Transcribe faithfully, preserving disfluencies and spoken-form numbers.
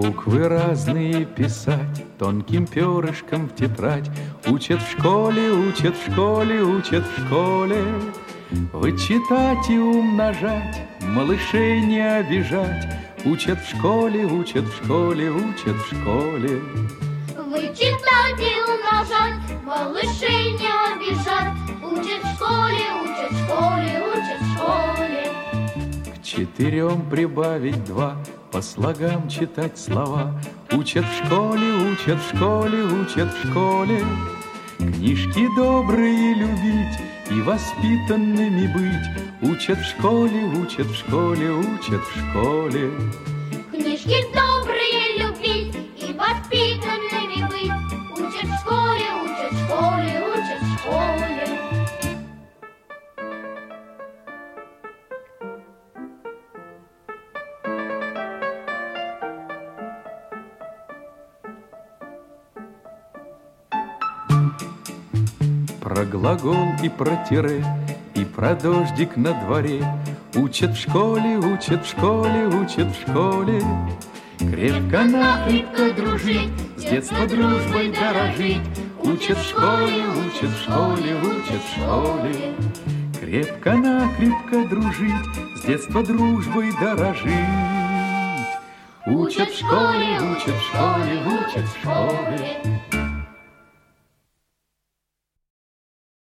Буквы разные писать тонким перышком в тетрадь. Учат в школе, учат в школе, учат в школе. Вычитать и умножать, малышей не обижать. Учат в школе, учат в школе, учат в школе. Вычитать и умножать, малышей не обижать. Учат в школе, учат в школе, учат в школе. К четырем прибавить два, по слогам читать слова. Учат в школе, учат в школе, учат в школе. Книжки добрые любить и воспитанными быть. Учат в школе, учат в школе, учат в школе. Книжки добрые любить и воспитанными быть. Учат в школе, учат в школе, учат в школе. Про глагол и про тире, и про дождик на дворе. Учат в школе, учат в школе, учат в школе. Крепко-накрепко дружить, с детства дружбой дорожить. Учат в школе, учат в школе, учат в школе. Крепко-накрепко дружить, с детства дружбой дорожить. Учат в школе, учат в школе, учат в школе.